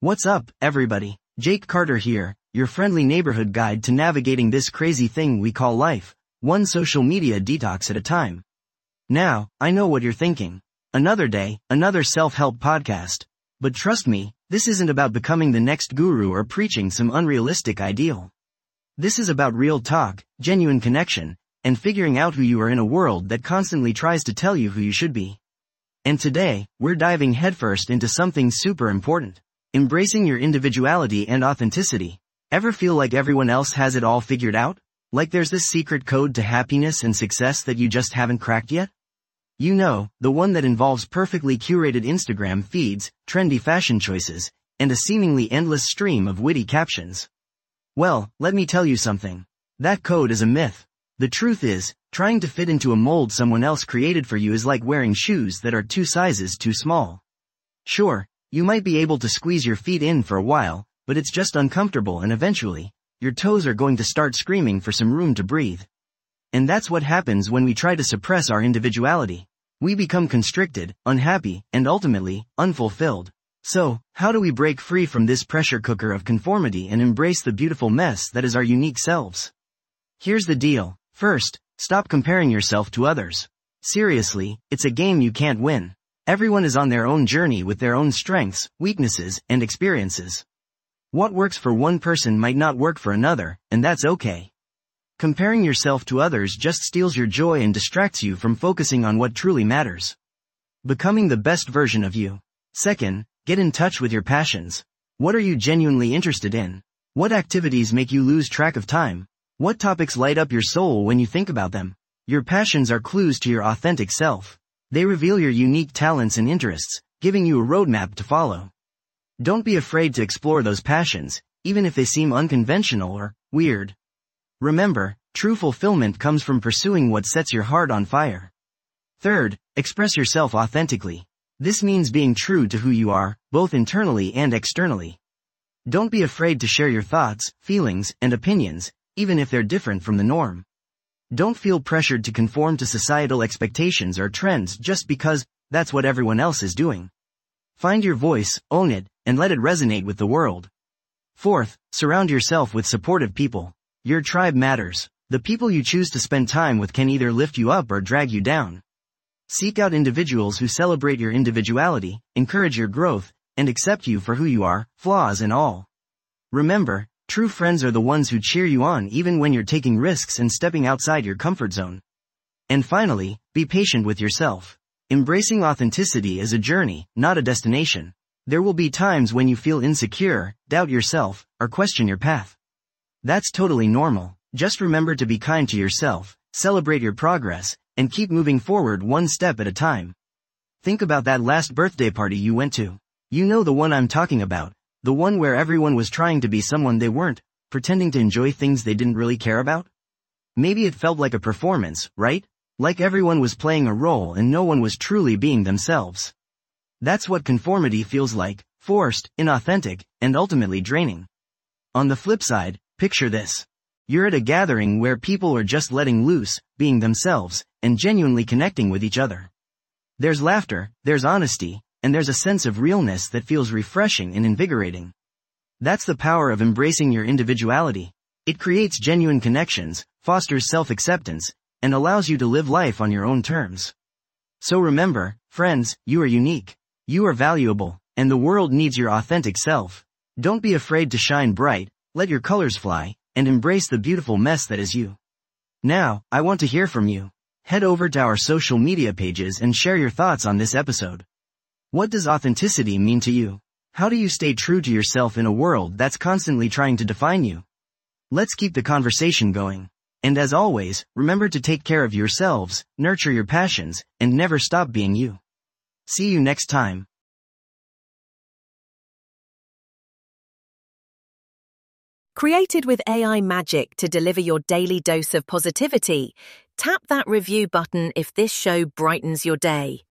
What's up, everybody? Jake Carter here, your friendly neighborhood guide to navigating this crazy thing we call life, one social media detox at a time. Now, I know what you're thinking. Another day, another self-help podcast. But trust me, this isn't about becoming the next guru or preaching some unrealistic ideal. This is about real talk, genuine connection, and figuring out who you are in a world that constantly tries to tell you who you should be. And today, we're diving headfirst into something super important. Embracing your individuality and authenticity. Ever feel like everyone else has it all figured out? Like there's this secret code to happiness and success that you just haven't cracked yet? You know, the one that involves perfectly curated Instagram feeds, trendy fashion choices, and a seemingly endless stream of witty captions. Well, let me tell you something. That code is a myth. The truth is, trying to fit into a mold someone else created for you is like wearing shoes that are 2 sizes too small. Sure, you might be able to squeeze your feet in for a while, but it's just uncomfortable and eventually, your toes are going to start screaming for some room to breathe. And that's what happens when we try to suppress our individuality. We become constricted, unhappy, and ultimately, unfulfilled. So, how do we break free from this pressure cooker of conformity and embrace the beautiful mess that is our unique selves? Here's the deal. First, stop comparing yourself to others. Seriously, it's a game you can't win. Everyone is on their own journey with their own strengths, weaknesses, and experiences. What works for one person might not work for another, and that's okay. Comparing yourself to others just steals your joy and distracts you from focusing on what truly matters. Becoming the best version of you. Second, get in touch with your passions. What are you genuinely interested in? What activities make you lose track of time? What topics light up your soul when you think about them? Your passions are clues to your authentic self. They reveal your unique talents and interests, giving you a roadmap to follow. Don't be afraid to explore those passions, even if they seem unconventional or weird. Remember, true fulfillment comes from pursuing what sets your heart on fire. Third, express yourself authentically. This means being true to who you are, both internally and externally. Don't be afraid to share your thoughts, feelings, and opinions, even if they're different from the norm. Don't feel pressured to conform to societal expectations or trends just because that's what everyone else is doing. Find your voice, own it, and let it resonate with the world. Fourth, surround yourself with supportive people. Your tribe matters. The people you choose to spend time with can either lift you up or drag you down. Seek out individuals who celebrate your individuality, encourage your growth, and accept you for who you are, flaws and all. Remember, true friends are the ones who cheer you on even when you're taking risks and stepping outside your comfort zone. And finally, be patient with yourself. Embracing authenticity is a journey, not a destination. There will be times when you feel insecure, doubt yourself, or question your path. That's totally normal. Just remember to be kind to yourself, celebrate your progress, and keep moving forward one step at a time. Think about that last birthday party you went to. You know the one I'm talking about, the one where everyone was trying to be someone they weren't, pretending to enjoy things they didn't really care about? Maybe it felt like a performance, right? Like everyone was playing a role and no one was truly being themselves. That's what conformity feels like, forced, inauthentic, and ultimately draining. On the flip side, picture this. You're at a gathering where people are just letting loose, being themselves, and genuinely connecting with each other. There's laughter, there's honesty, and there's a sense of realness that feels refreshing and invigorating. That's the power of embracing your individuality. It creates genuine connections, fosters self-acceptance, and allows you to live life on your own terms. So remember, friends, you are unique. You are valuable, and the world needs your authentic self. Don't be afraid to shine bright, let your colors fly, and embrace the beautiful mess that is you. Now, I want to hear from you. Head over to our social media pages and share your thoughts on this episode. What does authenticity mean to you? How do you stay true to yourself in a world that's constantly trying to define you? Let's keep the conversation going. And as always, remember to take care of yourselves, nurture your passions, and never stop being you. See you next time. Created with AI magic to deliver your daily dose of positivity, tap that review button if this show brightens your day.